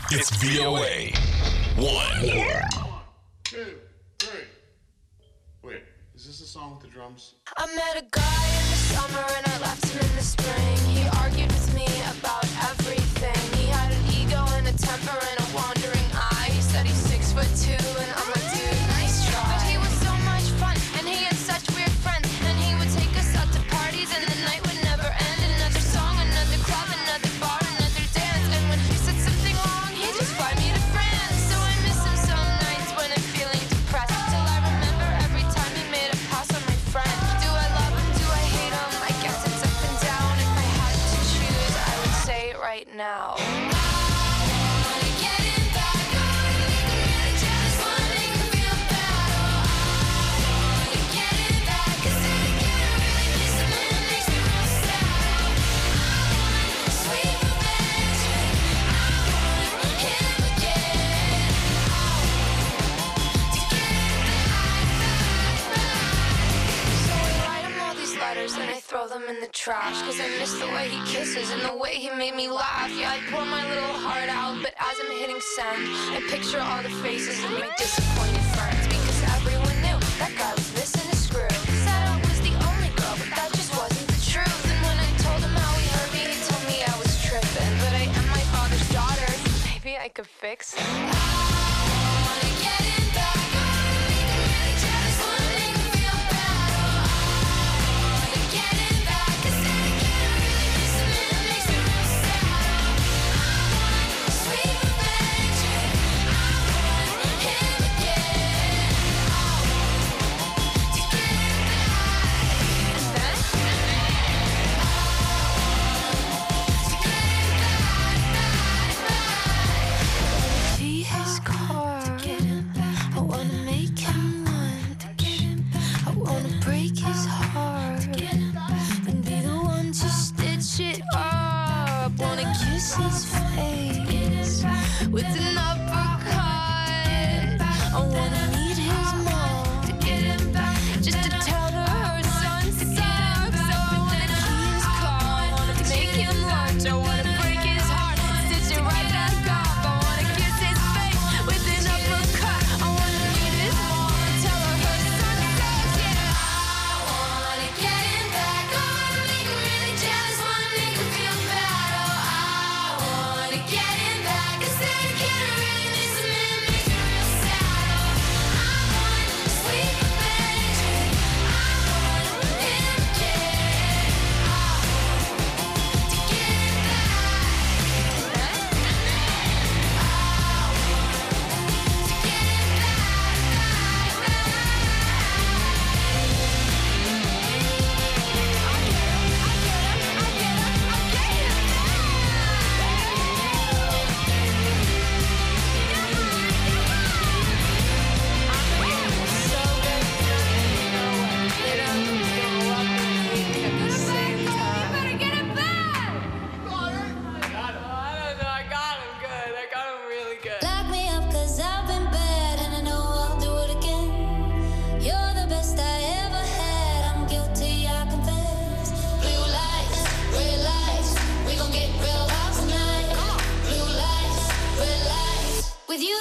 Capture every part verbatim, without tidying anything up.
It's V O A. One. One, two, three. Wait, is this the song with the drums? I met a guy in the summer and I left him in the spring. He argued with me about everything. He had an ego and a temper and a wandering eye. He said he's six foot two and I'm like, dude, nice try. But he was so much fun and he had such weird friends. And he would take us out to parties and the night would never end. Another song, another club, another bar, another dance. And when he said something wrong, he'd just fly me to France. So I miss him some nights when I'm feeling depressed. Till I remember every time he made a pass on my friend. Do I love him? Do I hate him? I guess it's up and down. If I had to choose, I would say it right now. And I throw them in the trash. Cause I miss the way he kisses and the way he made me laugh. Yeah, I pour my little heart out, but as I'm hitting send, I picture all the faces of my disappointed friends. Because everyone knew that guy was missing a screw. Said I was the only girl, but that just wasn't the truth. And when I told him how he hurt me, he told me I was tripping. But I am my father's daughter, maybe I could fix it. His face with an uppercut. I wanna meet his mom to get him back, just to tell her her son sucks. Open the key in his car, I wanna make him lunch. I wanna break his heart, stitch it right back up. I wanna kiss his face with an uppercut. I wanna meet his mom and tell her her son sucks. Yeah, I wanna get him back. I wanna make him really jealous, wanna make him feel bad. Oh, I get him back, instead of getting really miss him, it makes me real sad. Oh, I want sweet revenge. I want him again. I want to get him back. I want to get him back, back, Lock me up cause I've been bad and I know I'll do it again. You're the best I ever had, I'm guilty, I confess. Blue lights, red lights, we gon' get real hot tonight. Blue lights, red lights, with you.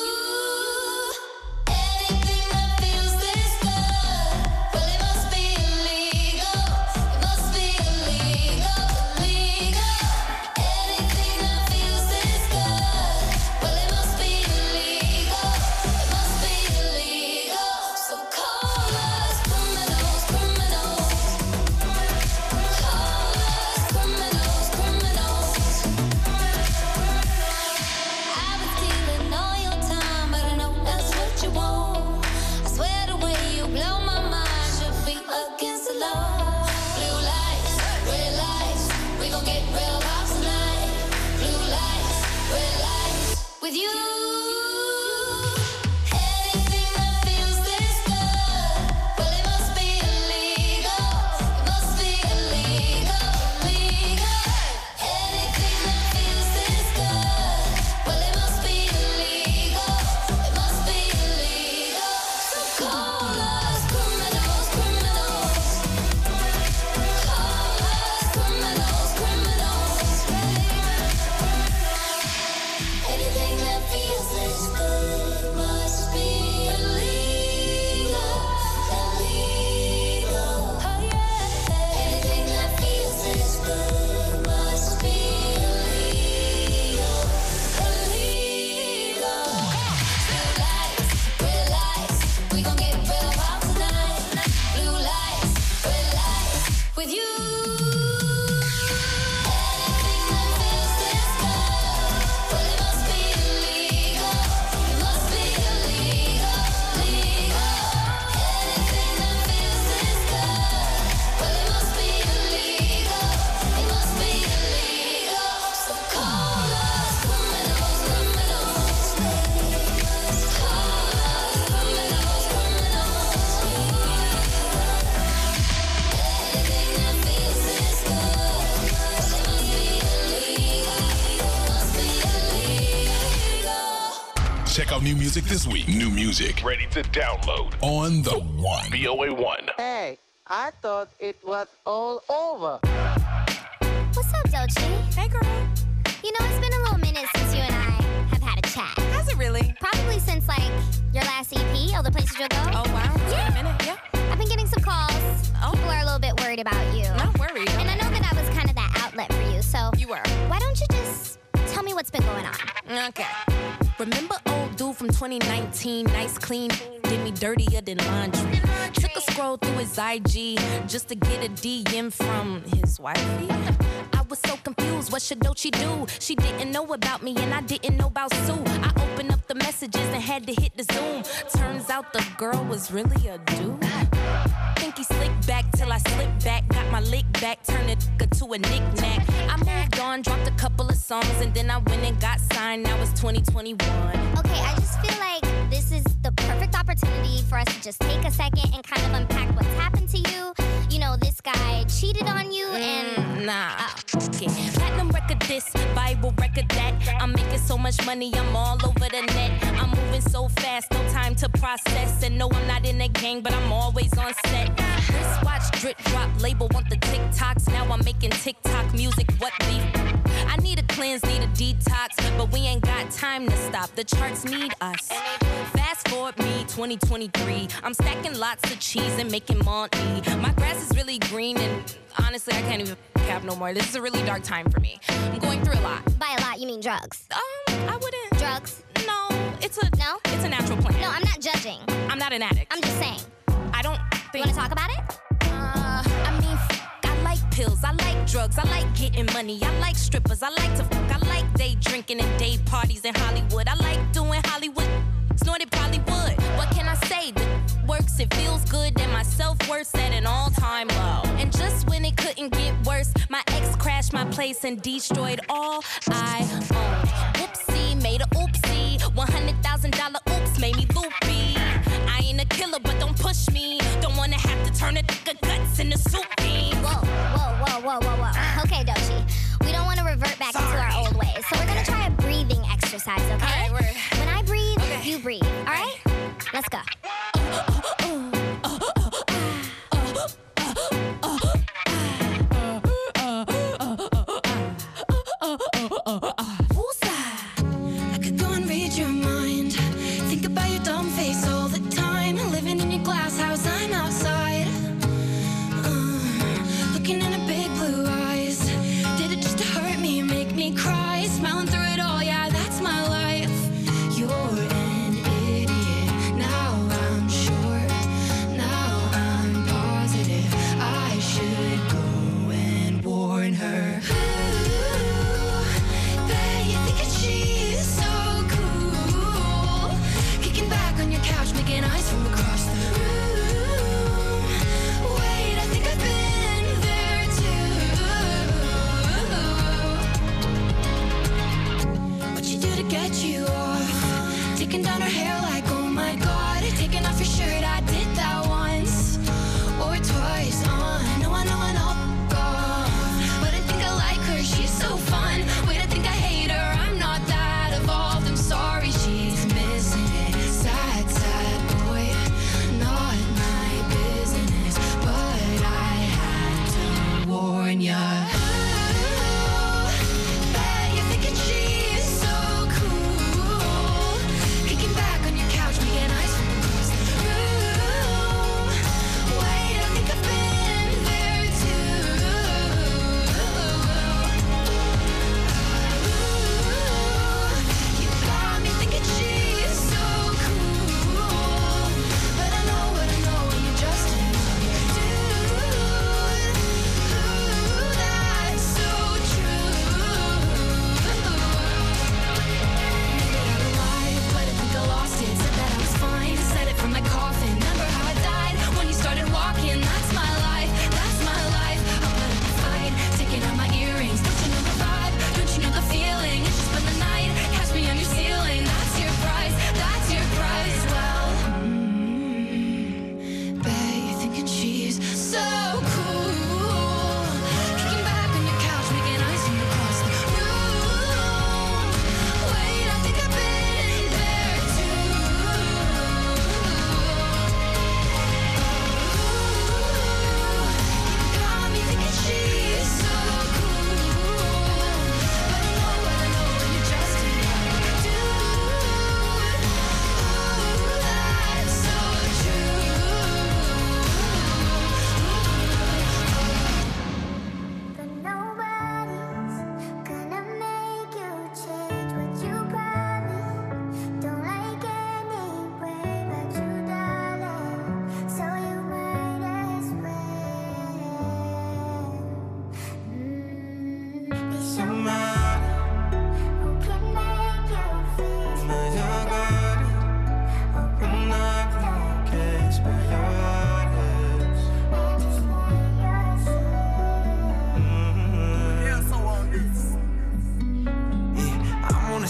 Anything that feels this good, well it must be illegal. It must be illegal, illegal. Anything that feels this good, well it must be illegal. It must be illegal. So call us criminals, criminals. Call us criminals, criminals. I've been stealing all your time, but I know that's what you want. I swear the way you blow my mind should be against the law. Blue lights, red lights, we gon' get real hot tonight. Blue lights, red lights, with you. Anything that feels this good, well it must be illegal. It must be illegal, illegal. Anything that feels this good, well it must be illegal. It must be illegal. So call us criminals, criminals. Call us criminals, criminals. Anything Check out new music this week. New music ready to download on the One. V O A one. Hey, I thought it was all over. What's up, Doechii? Hey, girl. You know, it's been a little minute since you and I have had a chat. Has it really? Probably since, like, your last E P, All the Places You'll Go. Oh, wow. It's Yeah. been a minute. Yeah. I've been getting some calls. Oh. People are a little bit worried about you. Not worried. And I know that I was kind of that outlet for you, so You were. why don't you just tell me what's been going on? Okay. Remember old dude from twenty nineteen, nice clean, did me dirtier than laundry. Took a scroll through his I G just to get a D M from his wifey. I was so confused, what should Doechii do? She didn't know about me and I didn't know about Sue. I opened up the messages and had to hit the Zoom. Turns out the girl was really a dude. Think he slicked back till I slipped back. Got my lick back, turned it to a knick-knack. I moved on, dropped a couple of songs, and then I went and got signed. Now it's twenty twenty-one. Okay, I just feel like this is the perfect opportunity for us to just take a second and kind of unpack what's happened to you. You know, this guy cheated on you and... Mm, nah. Okay. Platinum record this, Bible record that. I'm making so much money, I'm all over the net. I'm moving so fast, no time to process. And no, I'm not in a gang, but I'm always on set. Wristwatch, drip drop, label want the TikToks. Now I'm making TikTok music, what beef? I need a cleanse, need a detox, but we ain't got time to stop. The charts need us. Fast forward me, twenty twenty-three. I'm stacking lots of cheese and making money. My grass is really green and honestly, I can't even cap no more. This is a really dark time for me. I'm going through a lot. By a lot, you mean drugs. Um, I wouldn't. Drugs? No, it's a No? It's a natural plan. No, I'm not judging. I'm not an addict. I'm just saying. I don't You think. want to talk about it? Uh, I mean, f- I like pills, I like drugs, I like getting money, I like strippers, I like to fuck, I like day drinking and day parties in Hollywood. I like doing Hollywood, snorted probably would. What can I say? The works, it feels good, and my self-worth's at an all-time low. And just when it couldn't get worse, my ex crashed my place and destroyed all I owned. Whoopsie, made a oopsie, one hundred thousand dollar oops made me loopy. I ain't a killer, but don't push me. Don't wanna have to turn a nigga guts into soup beans. Whoa, whoa, whoa, whoa, whoa, whoa. Okay, Doechii. We don't want to revert back into our old ways, so we're going to try a breathing exercise, okay? All right, we're- When I breathe, Okay. you breathe, all right? Let's go. I could go and read your mind. Think about your dumb face all the time. Living in your glass house, I'm outside. Uh, looking in a big blue eyes. Did it just to hurt me, make me cry? Smiling through it all, yeah, that's my life. You're an idiot. Now I'm sure. Now I'm positive. I should go and warn her. Bet you think that she's so cool. Kicking back on your couch, making eyes from across the room. Wait, I think I've been there too. What you do to get you off? Taking down her hair like, oh my god. Taking off your shirt, I did that once or twice. Uh, no, I know I know. But I think I like her, she's so fun. Wait, I think I hate her, I'm not that evolved. I'm sorry, she's missing it. Sad, sad boy, not my business. But I had to warn ya. Bet you're thinking she's so cool. Kicking back on your couch, making eyes from across the room.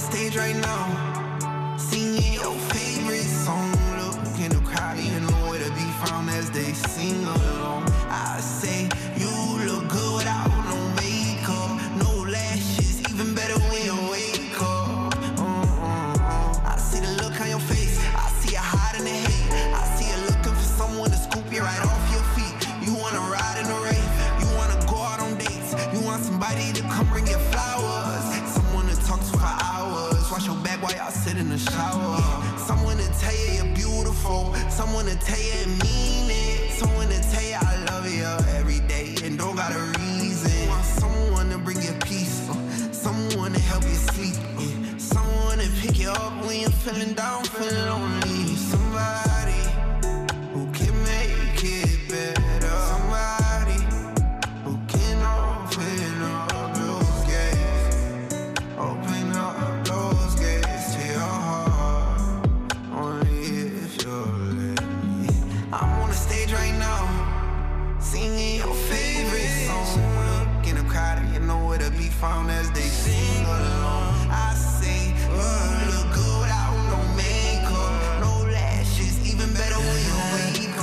stage right now, singing your favorite song. Look in the crowd, you know where to be found as they sing along. I say you look good without no makeup, no lashes, even better when you wake up. Uh-uh-uh. I see the look on your face, I see you hiding the hate, I see you looking for someone to scoop you right off your feet. You wanna ride in the rain, you wanna go out on dates, you want somebody to come bring you flowers, someone to talk to for hours, wash your back while y'all sit in the shower, someone to tell you you're beautiful, someone to tell you it mean it, someone to tell you I love you every day and don't got a reason. You want someone to bring you peace, uh, someone to help you sleep, uh, someone to pick you up when you're feeling down, feeling lonely, somebody who can make it better, somebody who can open up those gates, open up those gates to your heart, only if you'll let me. I'm on the stage right now, singing your favorite song. Look in the crowd and you know where to be found as they sing along. I say you look good without no makeup, no lashes, even better when you wake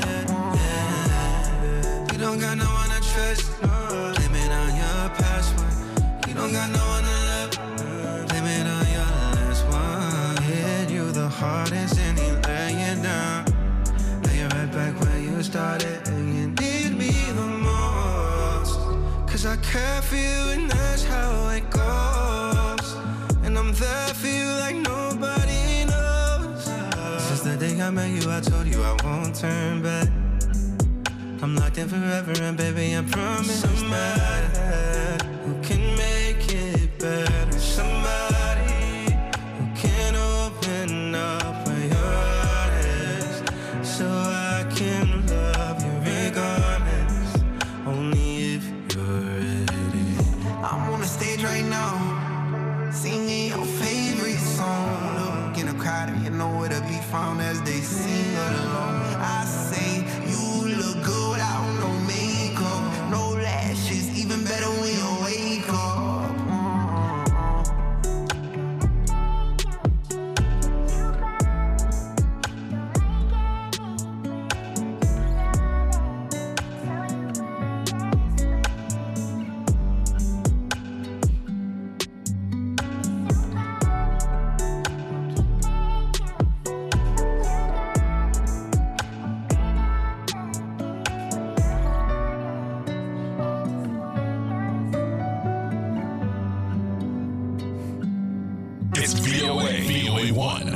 up. You don't got no one to trust, blame it on your password. You don't got no one to love, blame it on your last one. Hit you the hardest and he lay you down, lay you right back where you started, and you need me the most. Cause I care for you and that's how it goes, and I'm there for you like nobody knows. Since the day I met you I told you I won't turn back, I'm locked in forever and baby I promise that who can make it better, somebody who can open up where your heart is, so I can love you regardless, only if you're ready. I'm on the stage right now, singing your favorite song. Look in the crowd and you know where to be found as they sing along. I say you look good without no makeup, no lashes, even better when you wake up. It's V O A, V O A one.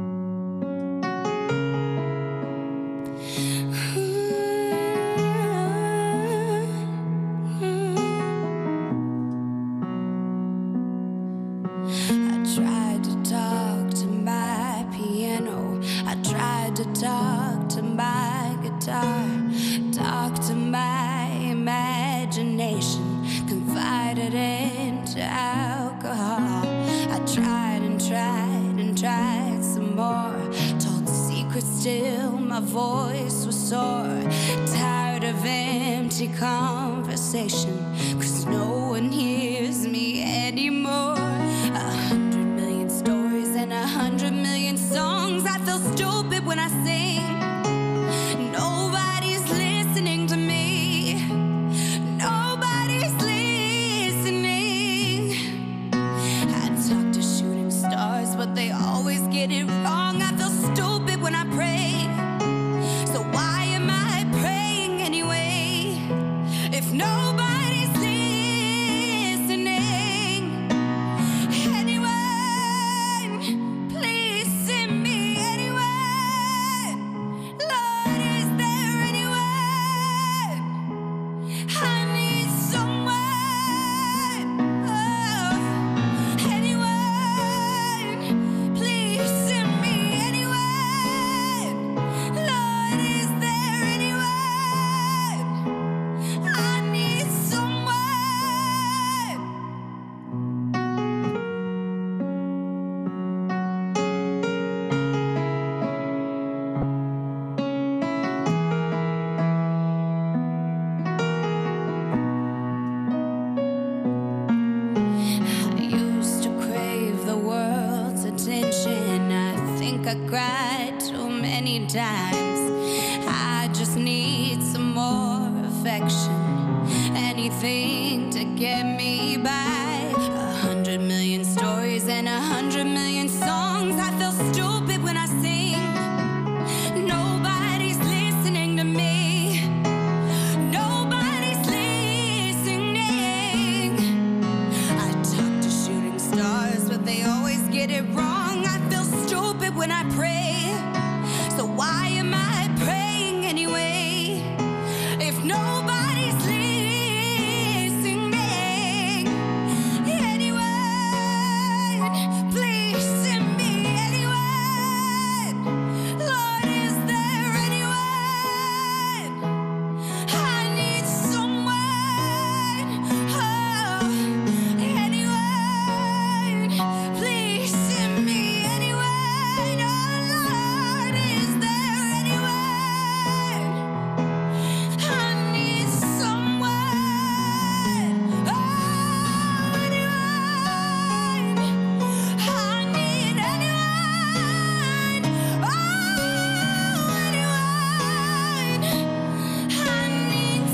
I tried to talk to my piano, I tried to talk to my guitar, talk to my imagination, confided into alcohol. I tried and tried and tried some more, told the secret still my voice was sore, tired of empty conversation, cause no one hears me anymore. A hundred million stories and a hundred million songs, I feel stupid when I sing. Nobody's listening to me, nobody's listening. I talk to shooting stars, but they always get it wrong. I feel stupid when I pray, so why am I praying anyway? If nobody's listening, anyone, please send me anyone. like I cried too many times. I just need some more affection, anything to get me by. A hundred million stories and a hundred million songs. I feel stupid when I sing. Nobody's listening to me. Nobody's listening. I talk to shooting stars, but they always get it wrong. I feel stupid when I pray. So why am I praying anyway? If nobody's listening, anyone, please send me anyone. Lord, is there anyone? I need someone. Oh, anyone, please send me anyone. Oh, Lord, is there anyone? I need someone. Oh, anyone. I need anyone. Oh, anyone. I need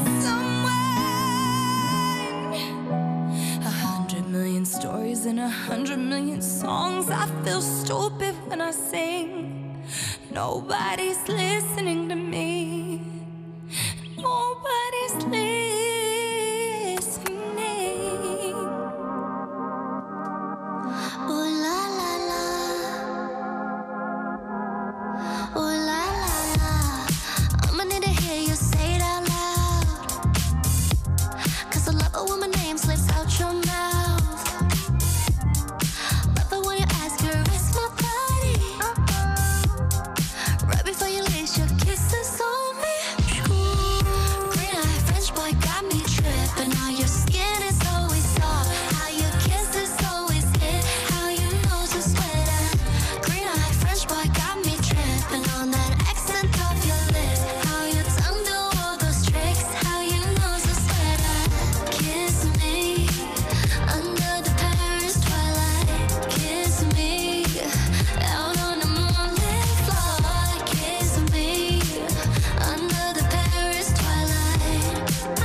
someone. A hundred million stories and a hundred million songs. I feel stupid when I sing. Nobody's listening to me. Nobody's listening. Ooh la la la. Ooh la la la. I'ma need to hear you say it out loud. 'Cause I love it when my name slips out your mouth. Love it when you ask her, it's my body. Right before you lace your kisses on me. Green eye French boy got me tripping. How your skin is always soft. How your kiss is always hit. How your nose is wetter. Green eye French boy got me tripping on that accent of your lips. How your tongue do all those tricks. How your nose is wetter. Kiss me under the Paris twilight. Kiss me out on the moonlit floor. Kiss me under the Paris twilight.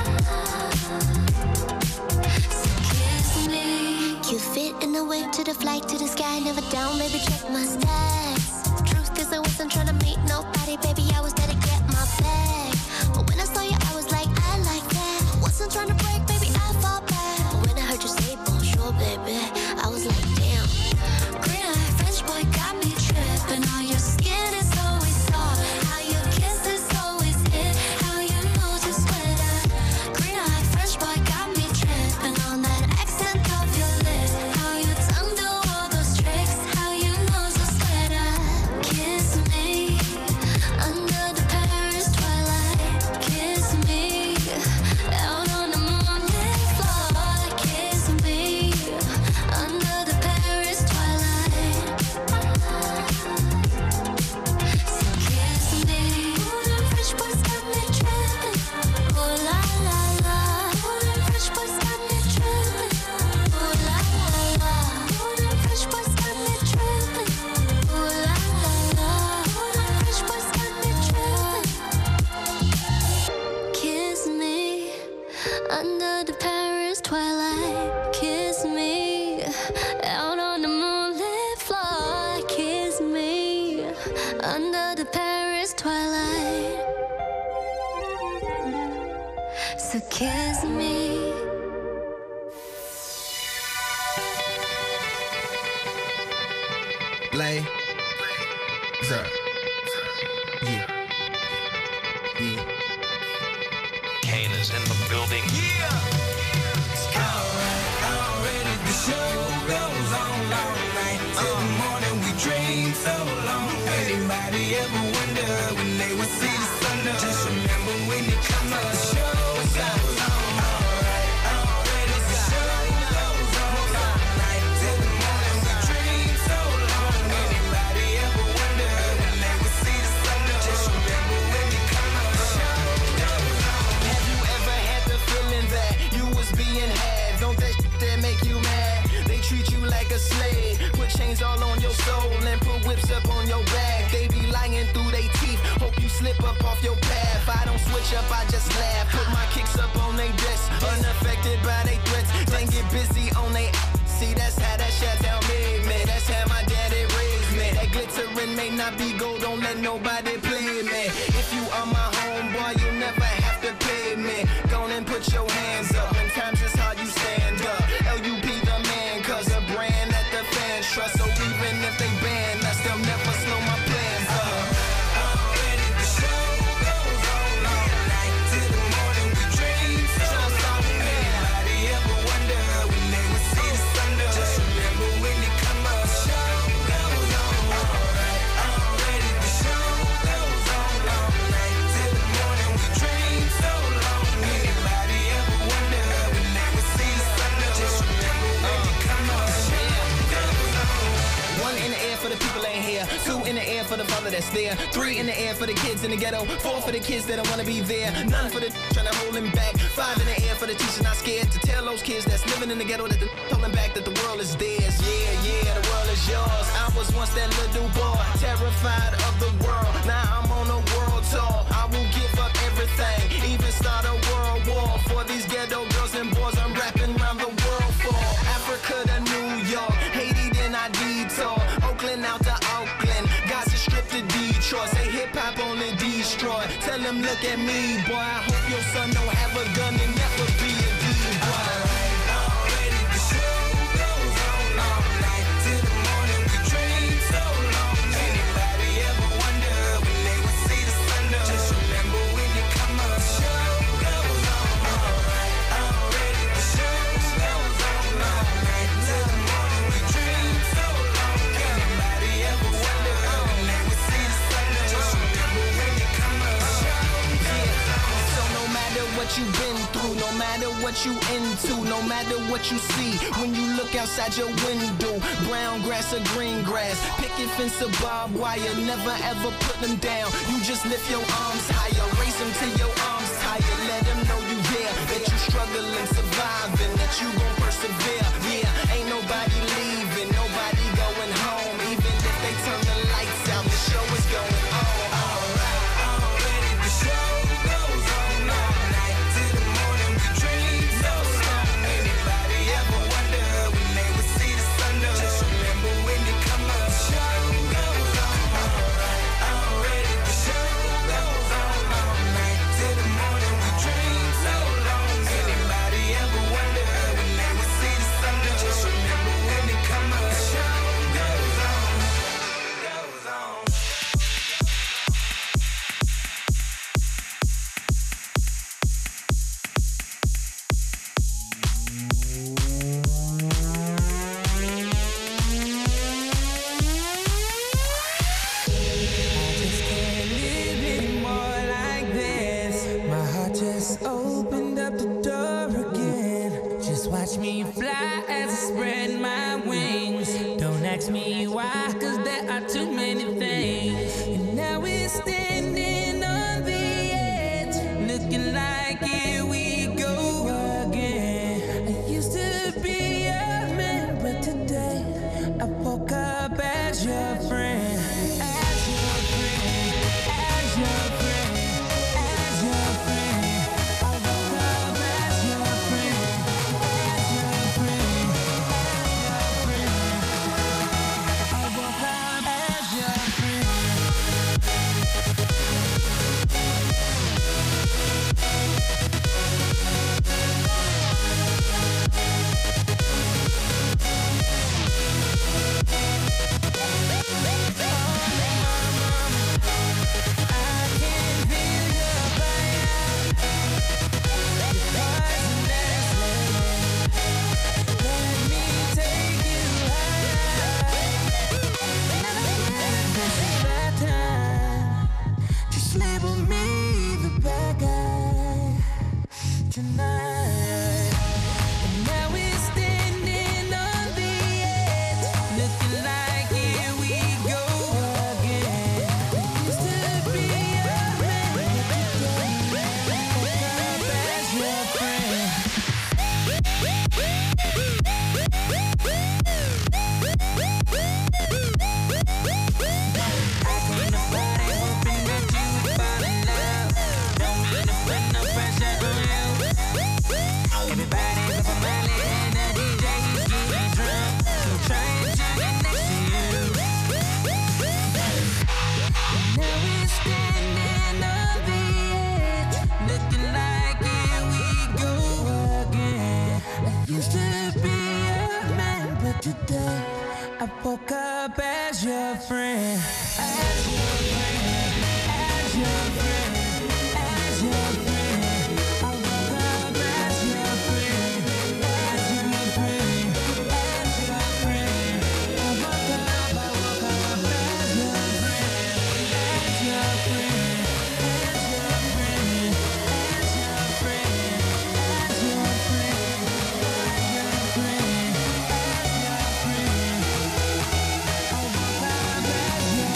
So kiss me. You fit in the wave to the flight to the sky. Never down, baby, check my stats. Truth is I wasn't trying to meet nobody, baby, I was there to get my bag. But when I saw you, I was like, I like that. Wasn't trying to break, baby, I fall back. But when I heard you say bonjour, baby, I was like, damn. Green eye French boy got me tripping. How your skin is always soft. How your kiss is always hit. How your nose is wetter. Green eye French boy got me tripping on that accent of your lips. How your tongue do all those tricks. How your nose is wetter. Kiss me under the Paris twilight. Kiss me out on the moonlit floor. Kiss me under the Paris twilight. So kiss me. Ooh, them French boys got me tripping. Ooh la la la. Ooh, them French boys got me tripping. Ooh la la la. Ooh, them French boys got me tripping. Ooh la la la. Ooh, them French boys got me tripping. Kiss me under the Paris twilight. Kiss me out on the moonlit floor. Kiss me under the Paris twilight. So kiss me. Lay. Sir. Yeah. Yeah. Kane is in the building. Already the show goes on all night. Till the morning we dream so long. Anybody ever wonder when they would see the sun up? Just remember when you come up, the show goes on. Alright, already the show goes on all night. Till the morning we dream so long. Anybody ever wonder when they would see the sun up? Just remember when you come up, the show goes on. Have you ever had the feeling that you was being had? Don't that shit that make you mad? They treat you like a slave. Put chains chains all on your soul and put whips up on your back. They be lying through they teeth, hope you slip up off your path. I don't switch up, I just laugh. Put my kicks up on they desk, unaffected by they threats. Then get busy on they see, that's how that shit tell me, man. That's how my daddy raised me. That glittering may not be gold, don't let nobody play me. If you are my homeboy, you'll never have to pay me. Go on and put your hands up. When times is hard, you stand up. L U P the man, cause a brand that the fans trust. So even if they ban us, they'll never slow my plans up. Already the show goes on all night till the morning we dream. Just on me. Anybody ever wonder when they would see the sun? Just remember when it come up. Show goes on all right. Already the show goes on all night till the morning we dream so long. Anybody ever wonder when they would see the sun? Just remember when it come up. Show goes on. One in the air for the people ain't here. Two in the air for the father that's there. Three in the air for the kids in the ghetto. Four for the kids that don't wanna be there. None for the trying to hold him back. Five in the air for the teachers not scared to tell those kids that's living in the ghetto that the holding back that the world is theirs. Yeah, yeah, the world is yours. I was once that little boy, terrified of the world. Now I'm on a world tour. I will give up everything, even start a world war for these ghetto girls and boys. I'm rapping around the world for Africa to New York, Haiti then I detour, Oakland out to Oakland, Gaza Strip to Detroit. Say hip hop only destroy. Tell them look at me, boy. I hope your son don't have a gun and never be a D-boy. Already the show goes on all night till the morning we dream so long. Anybody ever wonder when they would see the sun? Just remember when it come up. Show goes on all right. Already the show goes on all night till the morning we dream so long. Anybody ever wonder when they would see the sun? Just remember when it come up. So no matter what you've been through, no matter what you into, no matter what you see, when you look outside your window, brown grass or green grass, picket fence or barbed wire, never ever put them down. You just lift your arms higher, raise them till your arms tired. Let them know you there, that you struggling, surviving, that you gon' persevere. Yeah, ain't nobody leaving, nobody going home. Even if they turn the lights out, the show is going on. Alright, already the show goes on all night till the morning we dream so long. Anybody ever wonder when they would see the sun? Just remember when it come up. Show goes on alright. Already the show goes on all night till the morning we dream so long. Anybody ever wonder when they would see the sun? Just remember when it come up. Show goes on, goes on. Just can't live anymore like this. My heart just opened up the door again. Just watch me fly as I spread my wings. Don't ask me why, cause there are too many things. And now we're standing on the edge, looking like here we go again. I used to be a man, but today I woke up as your friend. As your friend, as your friend, as your friend. I woke up as your friend, as your friend, as your friend. I woke up as your friend. up as your friend, as your friend, as your friend, as your friend. I woke up as your friend, as your friend, as your friend. I woke up, I woke up as your friend, as your friend, as your friend, as your friend, as your friend, as your friend, as your friend. I woke up as your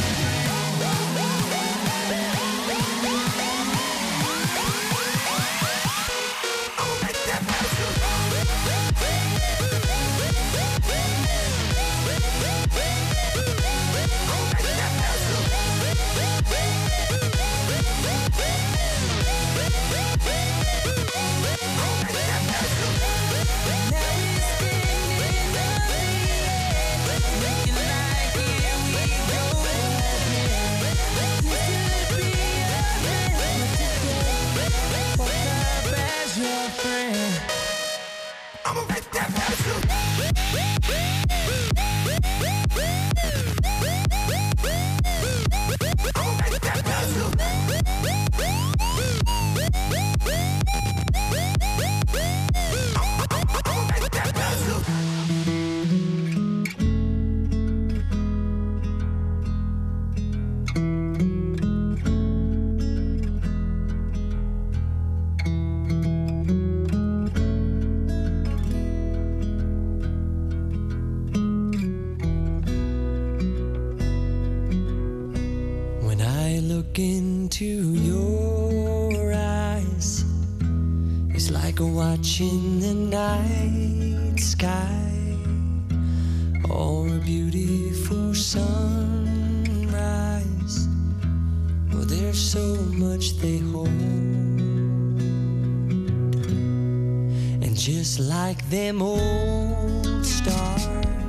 I'ma make that happen. I'ma make that happen. I'ma make that happen. When I look into your eyes, it's like watching the night sky or a beautiful sunrise. Well, there's so much they hold, and just like them old stars,